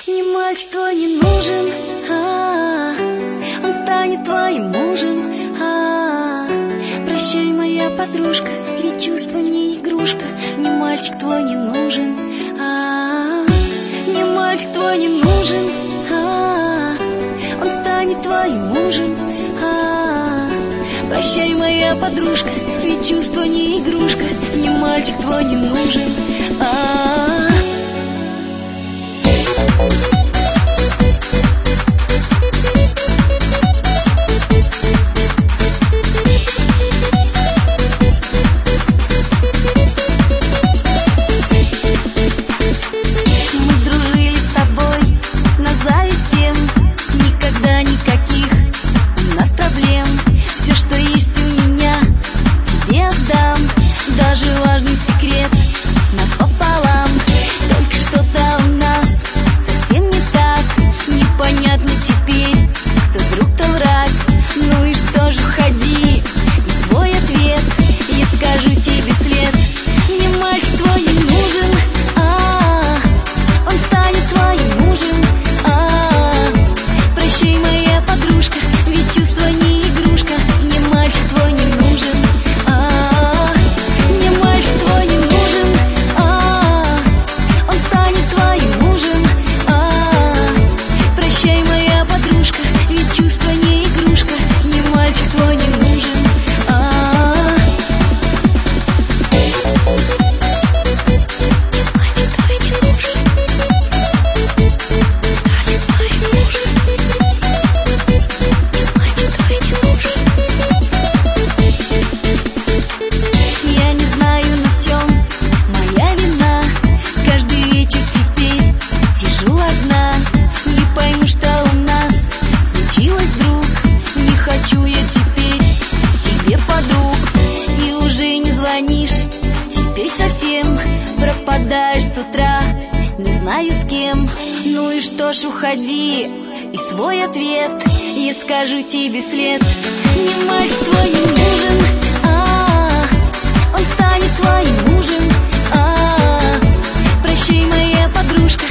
Мне мальчик твой не нужен, он станет твоим мужем. Прощай, моя подружка, ведь чувство не игрушка. Мне мальчик твой не нужен, мне мальчик твой не нужен, он станет твоим мужем. Прощай, моя подружка, ведь чувство не игрушка. Мне мальчик твой не нужен. Даже важный секрет напополам. Только что-то у нас совсем не так. Непонятно теперь, кто друг, кто враг. Ну и что ж, уходи, и свой ответ я скажу тебе след. Мне мальчик твой не нужен, он станет твоим мужем. Прощай, моя подружка, ведь чувство не игрушка. Мне мальчик твой не нужен. Хочу я теперь себе подруг, и уже не звонишь, теперь совсем пропадаешь с утра, не знаю с кем. Ну и что ж, уходи, и свой ответ я скажу тебе след. Мне мальчик твой не нужен, он станет твоим мужем. Прощай, моя подружка,